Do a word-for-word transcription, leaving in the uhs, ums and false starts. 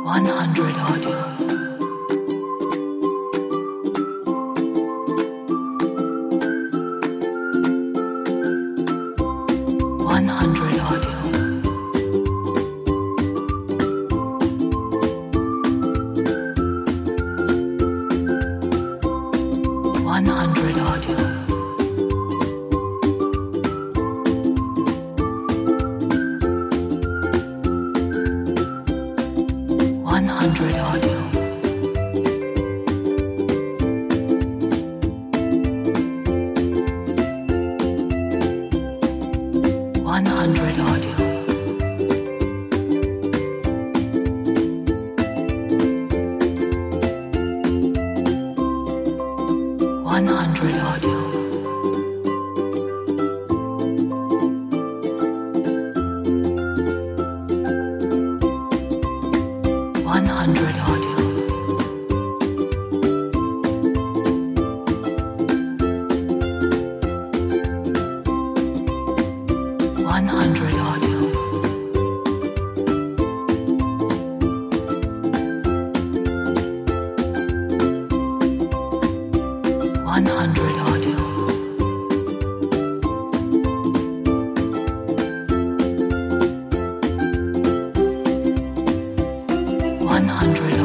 one hundred audio. one hundred audio. one hundred audio. one hundred audio. one hundred audio. one hundred audio. one hundred audio. one hundred audio. one hundred audio. one hundred